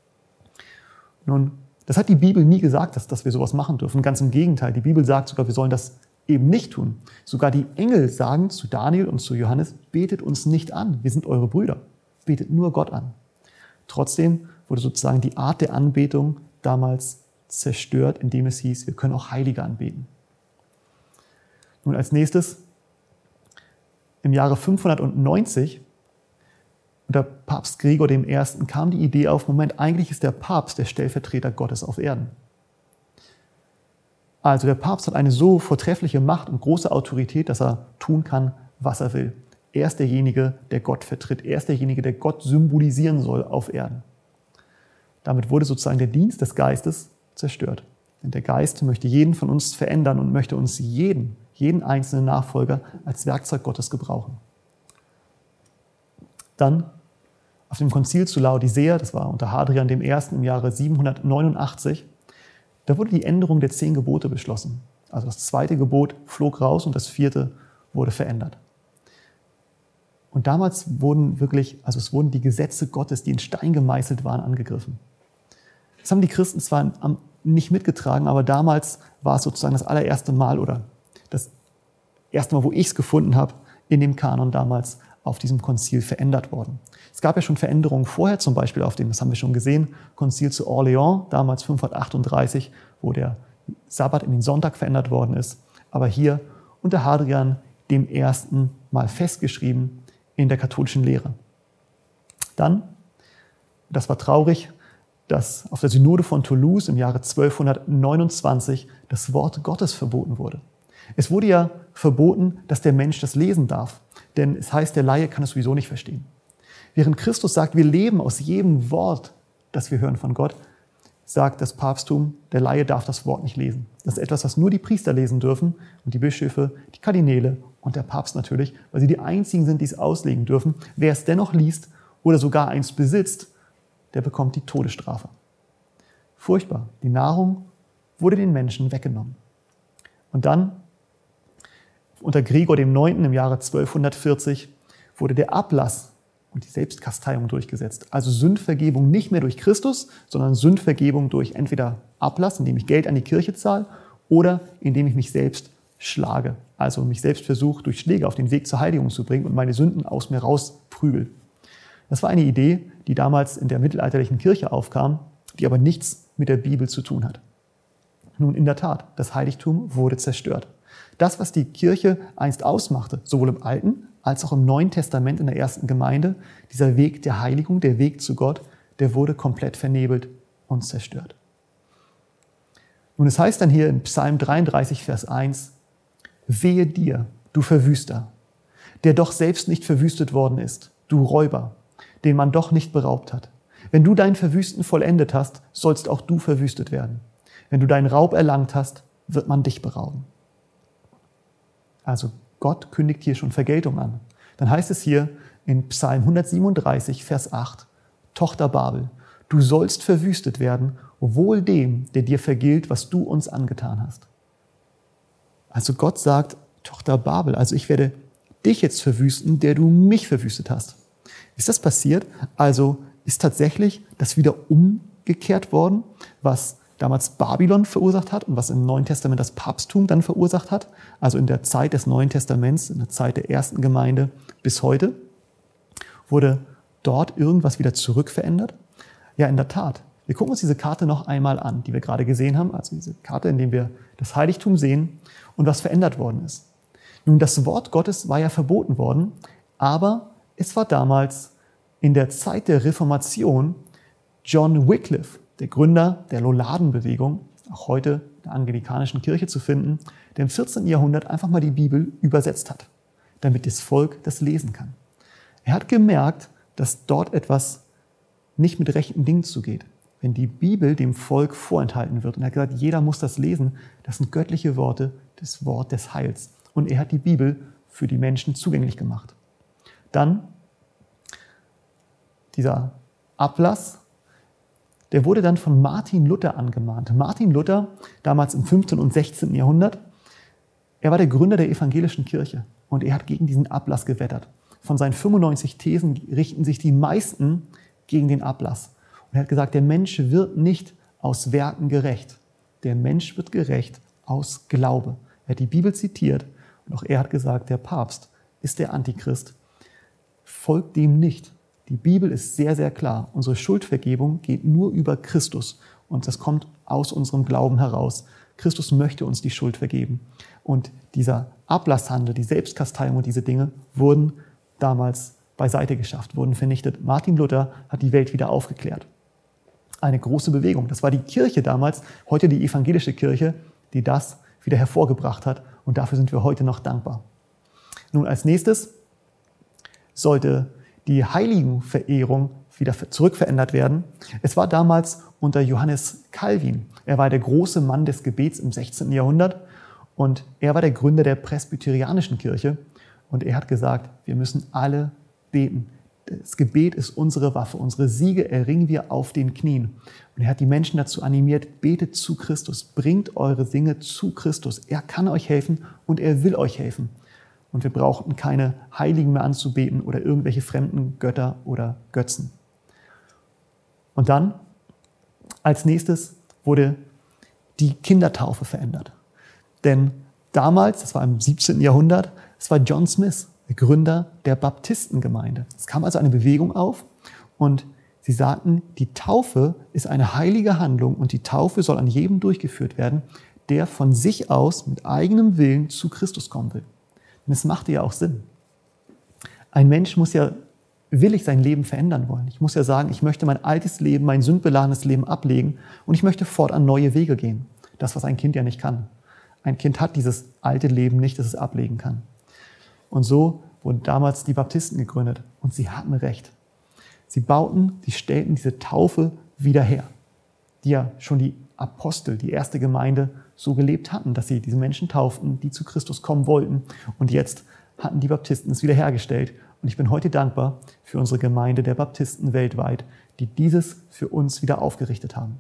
Nun, das hat die Bibel nie gesagt, dass wir sowas machen dürfen. Ganz im Gegenteil. Die Bibel sagt sogar, wir sollen das eben nicht tun. Sogar die Engel sagen zu Daniel und zu Johannes, betet uns nicht an, wir sind eure Brüder. Betet nur Gott an. Trotzdem wurde sozusagen die Art der Anbetung damals zerstört, indem es hieß, wir können auch Heilige anbeten. Nun als nächstes, im Jahre 590, unter Papst Gregor I. kam die Idee auf, Moment, eigentlich ist der Papst der Stellvertreter Gottes auf Erden. Also der Papst hat eine so vortreffliche Macht und große Autorität, dass er tun kann, was er will. Er ist derjenige, der Gott vertritt. Er ist derjenige, der Gott symbolisieren soll auf Erden. Damit wurde sozusagen der Dienst des Geistes zerstört. Denn der Geist möchte jeden von uns verändern und möchte uns jeden einzelnen Nachfolger als Werkzeug Gottes gebrauchen. Dann auf dem Konzil zu Laodicea, das war unter Hadrian I. im Jahre 789, da wurde die Änderung der 10 Gebote beschlossen. Also das 2. Gebot flog raus und das 4. wurde verändert. Und damals wurden die Gesetze Gottes, die in Stein gemeißelt waren, angegriffen. Das haben die Christen zwar nicht mitgetragen, aber damals war es sozusagen das allererste Mal oder das erste Mal, wo ich es gefunden habe, in dem Kanon damals auf diesem Konzil verändert worden. Es gab ja schon Veränderungen vorher, zum Beispiel auf dem, das haben wir schon gesehen, Konzil zu Orléans, damals 538, wo der Sabbat in den Sonntag verändert worden ist. Aber hier unter Hadrian dem ersten Mal festgeschrieben in der katholischen Lehre. Dann, das war traurig, dass auf der Synode von Toulouse im Jahre 1229 das Wort Gottes verboten wurde. Es wurde ja verboten, dass der Mensch das lesen darf, denn es heißt, der Laie kann es sowieso nicht verstehen. Während Christus sagt, wir leben aus jedem Wort, das wir hören von Gott, sagt das Papsttum, der Laie darf das Wort nicht lesen. Das ist etwas, was nur die Priester lesen dürfen und die Bischöfe, die Kardinäle und der Papst natürlich, weil sie die einzigen sind, die es auslegen dürfen. Wer es dennoch liest oder sogar eins besitzt, der bekommt die Todesstrafe. Furchtbar. Die Nahrung wurde den Menschen weggenommen. Und dann, unter Gregor IX. Im Jahre 1240, wurde der Ablass und die Selbstkasteiung durchgesetzt. Also Sündvergebung nicht mehr durch Christus, sondern Sündvergebung durch entweder Ablass, indem ich Geld an die Kirche zahle, oder indem ich mich selbst schlage. Also mich selbst versuche, durch Schläge auf den Weg zur Heiligung zu bringen und meine Sünden aus mir rausprügel. Das war eine Idee, die damals in der mittelalterlichen Kirche aufkam, die aber nichts mit der Bibel zu tun hat. Nun, in der Tat, das Heiligtum wurde zerstört. Das, was die Kirche einst ausmachte, sowohl im Alten als auch im Neuen Testament in der ersten Gemeinde, dieser Weg der Heiligung, der Weg zu Gott, der wurde komplett vernebelt und zerstört. Nun, es heißt dann hier in Psalm 33, Vers 1, wehe dir, du Verwüster, der doch selbst nicht verwüstet worden ist, du Räuber, den man doch nicht beraubt hat. Wenn du dein Verwüsten vollendet hast, sollst auch du verwüstet werden. Wenn du deinen Raub erlangt hast, wird man dich berauben. Also Gott kündigt hier schon Vergeltung an. Dann heißt es hier in Psalm 137, Vers 8, Tochter Babel, du sollst verwüstet werden, wohl dem, der dir vergilt, was du uns angetan hast. Also Gott sagt, Tochter Babel, also ich werde dich jetzt verwüsten, der du mich verwüstet hast. Ist das passiert? Also ist tatsächlich das wieder umgekehrt worden, was damals Babylon verursacht hat und was im Neuen Testament das Papsttum dann verursacht hat, also in der Zeit des Neuen Testaments, in der Zeit der ersten Gemeinde bis heute, wurde dort irgendwas wieder zurückverändert? Ja, in der Tat. Wir gucken uns diese Karte noch einmal an, die wir gerade gesehen haben, also diese Karte, in der wir das Heiligtum sehen und was verändert worden ist. Nun, das Wort Gottes war ja verboten worden, aber es war damals in der Zeit der Reformation John Wycliffe, der Gründer der Lolladenbewegung, auch heute in der anglikanischen Kirche zu finden, der im 14. Jahrhundert einfach mal die Bibel übersetzt hat, damit das Volk das lesen kann. Er hat gemerkt, dass dort etwas nicht mit rechten Dingen zugeht. Wenn die Bibel dem Volk vorenthalten wird, und er hat gesagt, jeder muss das lesen, das sind göttliche Worte, das Wort des Heils. Und er hat die Bibel für die Menschen zugänglich gemacht. Dann dieser Ablass, der wurde dann von Martin Luther angemahnt. Martin Luther, damals im 15. und 16. Jahrhundert, er war der Gründer der evangelischen Kirche und er hat gegen diesen Ablass gewettert. Von seinen 95 Thesen richten sich die meisten gegen den Ablass. Und er hat gesagt, der Mensch wird nicht aus Werken gerecht. Der Mensch wird gerecht aus Glaube. Er hat die Bibel zitiert und auch er hat gesagt, der Papst ist der Antichrist. Folgt dem nicht. Die Bibel ist sehr, sehr klar. Unsere Schuldvergebung geht nur über Christus und das kommt aus unserem Glauben heraus. Christus möchte uns die Schuld vergeben. Und dieser Ablasshandel, die Selbstkasteiung und diese Dinge wurden damals beiseite geschafft, wurden vernichtet. Martin Luther hat die Welt wieder aufgeklärt. Eine große Bewegung. Das war die Kirche damals, heute die evangelische Kirche, die das wieder hervorgebracht hat. Und dafür sind wir heute noch dankbar. Nun, als nächstes sollte die Heiligenverehrung wieder zurückverändert werden. Es war damals unter Johannes Calvin. Er war der große Mann des Gebets im 16. Jahrhundert und er war der Gründer der presbyterianischen Kirche. Und er hat gesagt, wir müssen alle beten. Das Gebet ist unsere Waffe. Unsere Siege erringen wir auf den Knien. Und er hat die Menschen dazu animiert, betet zu Christus. Bringt eure Dinge zu Christus. Er kann euch helfen und er will euch helfen. Und wir brauchten keine Heiligen mehr anzubeten oder irgendwelche fremden Götter oder Götzen. Und dann, als nächstes, wurde die Kindertaufe verändert. Denn damals, das war im 17. Jahrhundert, es war John Smith, der Gründer der Baptistengemeinde. Es kam also eine Bewegung auf und sie sagten, die Taufe ist eine heilige Handlung und die Taufe soll an jedem durchgeführt werden, der von sich aus mit eigenem Willen zu Christus kommen will. Und es machte ja auch Sinn. Ein Mensch muss ja willig sein Leben verändern wollen. Ich muss ja sagen, ich möchte mein altes Leben, mein sündbeladenes Leben ablegen und ich möchte fortan neue Wege gehen. Das, was ein Kind ja nicht kann. Ein Kind hat dieses alte Leben nicht, das es ablegen kann. Und so wurden damals die Baptisten gegründet und sie hatten recht. Sie stellten diese Taufe wieder her, die ja schon die Apostel, die erste Gemeinde, so gelebt hatten, dass sie diese Menschen tauften, die zu Christus kommen wollten. Und jetzt hatten die Baptisten es wiederhergestellt. Und ich bin heute dankbar für unsere Gemeinde der Baptisten weltweit, die dieses für uns wieder aufgerichtet haben.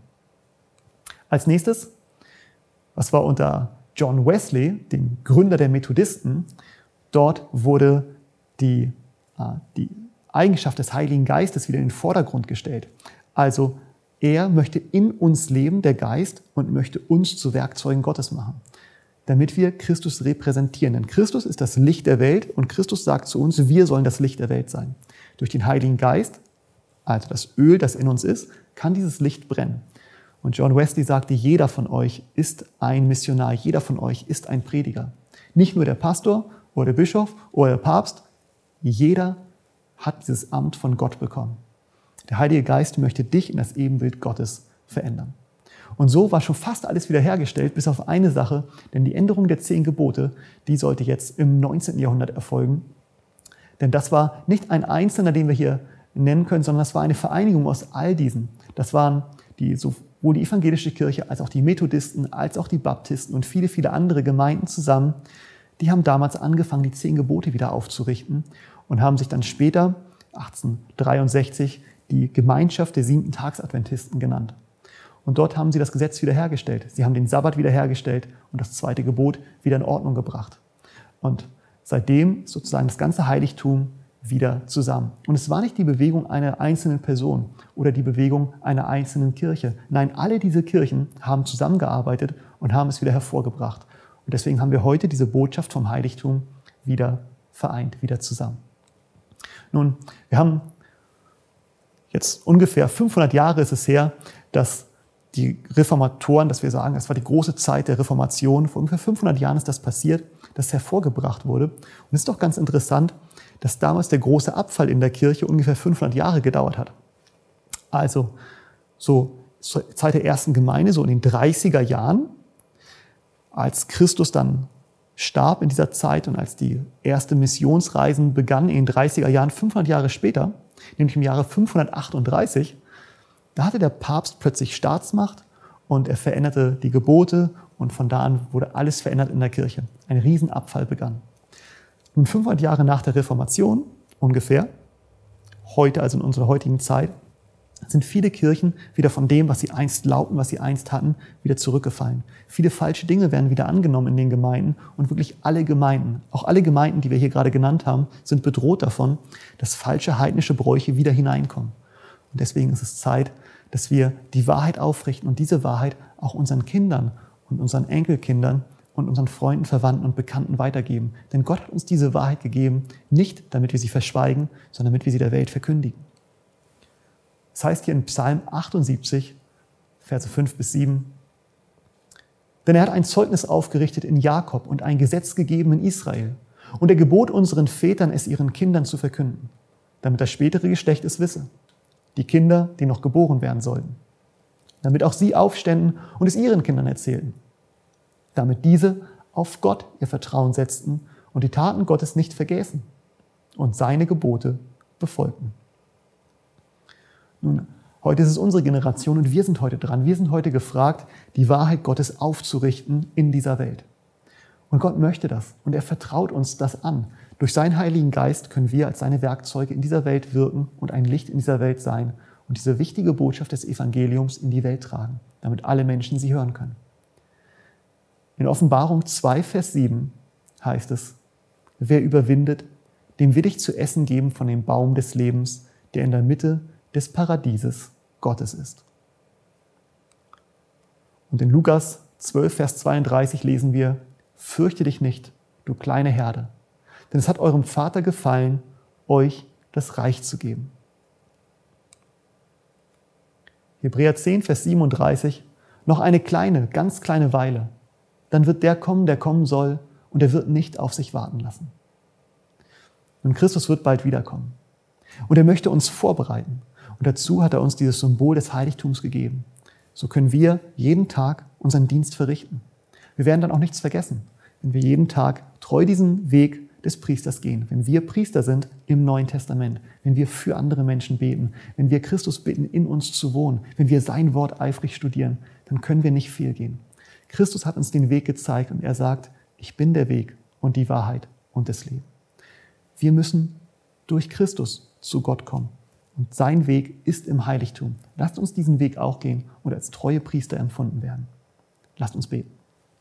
Als nächstes, was war unter John Wesley, dem Gründer der Methodisten, dort wurde die Eigenschaft des Heiligen Geistes wieder in den Vordergrund gestellt. Also er möchte in uns leben, der Geist, und möchte uns zu Werkzeugen Gottes machen, damit wir Christus repräsentieren. Denn Christus ist das Licht der Welt und Christus sagt zu uns, wir sollen das Licht der Welt sein. Durch den Heiligen Geist, also das Öl, das in uns ist, kann dieses Licht brennen. Und John Wesley sagte, jeder von euch ist ein Missionar, jeder von euch ist ein Prediger. Nicht nur der Pastor oder der Bischof oder der Papst, jeder hat dieses Amt von Gott bekommen. Der Heilige Geist möchte dich in das Ebenbild Gottes verändern. Und so war schon fast alles wiederhergestellt, bis auf eine Sache, denn die Änderung der 10 Gebote, die sollte jetzt im 19. Jahrhundert erfolgen. Denn das war nicht ein Einzelner, den wir hier nennen können, sondern das war eine Vereinigung aus all diesen. Das waren sowohl die evangelische Kirche als auch die Methodisten, als auch die Baptisten und viele, viele andere Gemeinden zusammen. Die haben damals angefangen, die 10 Gebote wieder aufzurichten und haben sich dann später, 1863, die Gemeinschaft der 7-Tags-Adventisten genannt. Und dort haben sie das Gesetz wiederhergestellt. Sie haben den Sabbat wiederhergestellt und das 2. Gebot wieder in Ordnung gebracht. Und seitdem sozusagen das ganze Heiligtum wieder zusammen. Und es war nicht die Bewegung einer einzelnen Person oder die Bewegung einer einzelnen Kirche. Nein, alle diese Kirchen haben zusammengearbeitet und haben es wieder hervorgebracht. Und deswegen haben wir heute diese Botschaft vom Heiligtum wieder vereint, wieder zusammen. Nun, wir haben jetzt ungefähr 500 Jahre ist es her, dass die Reformatoren, dass wir sagen, das war die große Zeit der Reformation. Vor ungefähr 500 Jahren ist das passiert, dass hervorgebracht wurde. Und es ist doch ganz interessant, dass damals der große Abfall in der Kirche ungefähr 500 Jahre gedauert hat. Also so zur Zeit der ersten Gemeinde, so in den 30er Jahren, als Christus dann starb in dieser Zeit und als die erste Missionsreisen begannen in den 30er Jahren, 500 Jahre später, nämlich im Jahre 538, da hatte der Papst plötzlich Staatsmacht und er veränderte die Gebote und von da an wurde alles verändert in der Kirche. Ein Riesenabfall begann. Nun 500 Jahre nach der Reformation ungefähr, heute, also in unserer heutigen Zeit, sind viele Kirchen wieder von dem, was sie einst glaubten, was sie einst hatten, wieder zurückgefallen. Viele falsche Dinge werden wieder angenommen in den Gemeinden und wirklich alle Gemeinden, auch alle Gemeinden, die wir hier gerade genannt haben, sind bedroht davon, dass falsche heidnische Bräuche wieder hineinkommen. Und deswegen ist es Zeit, dass wir die Wahrheit aufrichten und diese Wahrheit auch unseren Kindern und unseren Enkelkindern und unseren Freunden, Verwandten und Bekannten weitergeben. Denn Gott hat uns diese Wahrheit gegeben, nicht damit wir sie verschweigen, sondern damit wir sie der Welt verkündigen. Das heißt hier in Psalm 78, Verse 5 bis 7, denn er hat ein Zeugnis aufgerichtet in Jakob und ein Gesetz gegeben in Israel. Und er gebot unseren Vätern, es ihren Kindern zu verkünden, damit das spätere Geschlecht es wisse. Die Kinder, die noch geboren werden sollten, damit auch sie aufständen und es ihren Kindern erzählten. damit diese auf Gott ihr Vertrauen setzten und die Taten Gottes nicht vergäßen und seine Gebote befolgten. Nun, heute ist es unsere Generation und wir sind heute dran. Wir sind heute gefragt, die Wahrheit Gottes aufzurichten in dieser Welt. Und Gott möchte das und er vertraut uns das an. Durch seinen Heiligen Geist können wir als seine Werkzeuge in dieser Welt wirken und ein Licht in dieser Welt sein und diese wichtige Botschaft des Evangeliums in die Welt tragen, damit alle Menschen sie hören können. In Offenbarung 2, Vers 7 heißt es, wer überwindet, dem will ich zu essen geben von dem Baum des Lebens, der in der Mitte des Paradieses Gottes ist. Und in Lukas 12, Vers 32 lesen wir, fürchte dich nicht, du kleine Herde, denn es hat eurem Vater gefallen, euch das Reich zu geben. Hebräer 10, Vers 37, noch eine kleine, ganz kleine Weile, dann wird der kommen, der kommen soll, und er wird nicht auf sich warten lassen. Und Christus wird bald wiederkommen. Und er möchte uns vorbereiten. Und dazu hat er uns dieses Symbol des Heiligtums gegeben. So können wir jeden Tag unseren Dienst verrichten. Wir werden dann auch nichts vergessen, wenn wir jeden Tag treu diesen Weg des Priesters gehen. Wenn wir Priester sind im Neuen Testament, wenn wir für andere Menschen beten, wenn wir Christus bitten, in uns zu wohnen, wenn wir sein Wort eifrig studieren, dann können wir nicht fehlgehen. Christus hat uns den Weg gezeigt und er sagt, ich bin der Weg und die Wahrheit und das Leben. Wir müssen durch Christus zu Gott kommen. Und sein Weg ist im Heiligtum. Lasst uns diesen Weg auch gehen und als treue Priester empfunden werden. Lasst uns beten.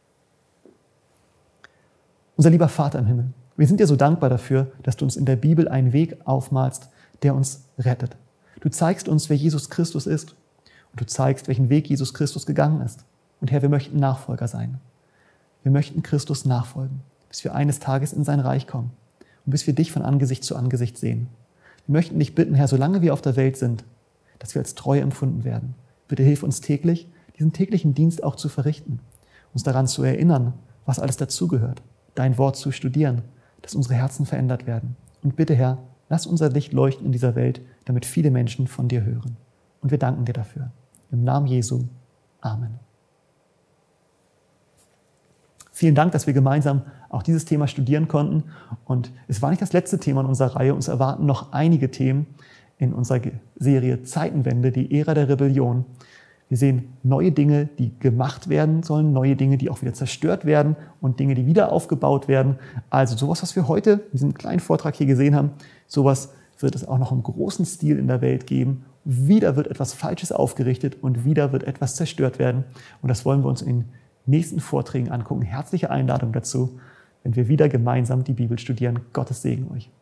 Unser lieber Vater im Himmel, wir sind dir so dankbar dafür, dass du uns in der Bibel einen Weg aufmalst, der uns rettet. Du zeigst uns, wer Jesus Christus ist und du zeigst, welchen Weg Jesus Christus gegangen ist. Und Herr, wir möchten Nachfolger sein. Wir möchten Christus nachfolgen, bis wir eines Tages in sein Reich kommen und bis wir dich von Angesicht zu Angesicht sehen. Wir möchten dich bitten, Herr, solange wir auf der Welt sind, dass wir als treu empfunden werden. Bitte hilf uns täglich, diesen täglichen Dienst auch zu verrichten, uns daran zu erinnern, was alles dazugehört, dein Wort zu studieren, dass unsere Herzen verändert werden. Und bitte, Herr, lass unser Licht leuchten in dieser Welt, damit viele Menschen von dir hören. Und wir danken dir dafür. Im Namen Jesu. Amen. Vielen Dank, dass wir gemeinsam auch dieses Thema studieren konnten. Und es war nicht das letzte Thema in unserer Reihe. Uns erwarten noch einige Themen in unserer Serie Zeitenwende, die Ära der Rebellion. Wir sehen neue Dinge, die gemacht werden sollen, neue Dinge, die auch wieder zerstört werden und Dinge, die wieder aufgebaut werden. Also sowas, was wir heute in diesem kleinen Vortrag hier gesehen haben, sowas wird es auch noch im großen Stil in der Welt geben. Wieder wird etwas Falsches aufgerichtet und wieder wird etwas zerstört werden. Und das wollen wir uns in nächsten Vorträgen angucken. Herzliche Einladung dazu, wenn wir wieder gemeinsam die Bibel studieren. Gottes Segen euch.